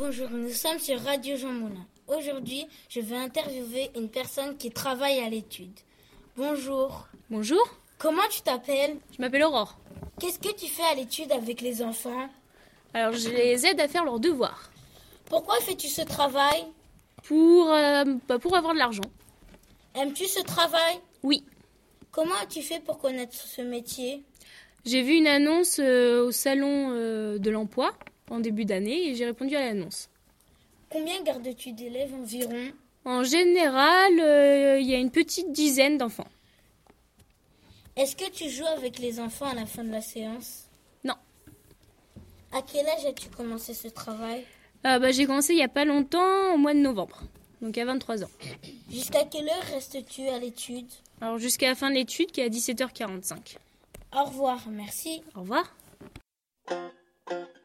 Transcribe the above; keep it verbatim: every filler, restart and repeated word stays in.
Bonjour, nous sommes sur Radio Jean Moulin. Aujourd'hui, je vais interviewer une personne qui travaille à l'étude. Bonjour. Bonjour. Comment tu t'appelles? Je m'appelle Aurore. Qu'est-ce que tu fais à l'étude avec les enfants? Alors, je les aide à faire leurs devoirs. Pourquoi fais-tu ce travail? Pour, euh, bah pour avoir de l'argent. Aimes-tu ce travail? Oui. Comment as-tu fait pour connaître ce métier? J'ai vu une annonce euh, au salon euh, de l'emploi en début d'année et j'ai répondu à l'annonce. Combien gardes-tu d'élèves environ? En général, euh, il y a une petite dizaine d'enfants. Est-ce que tu joues avec les enfants à la fin de la séance? Non. À quel âge as-tu commencé ce travail? euh, bah, J'ai commencé il n'y a pas longtemps, au mois de novembre, donc à vingt-trois ans. Jusqu'à quelle heure restes-tu à l'étude? Alors jusqu'à la fin de l'étude qui est à dix-sept heures quarante-cinq. Au revoir, merci. Au revoir.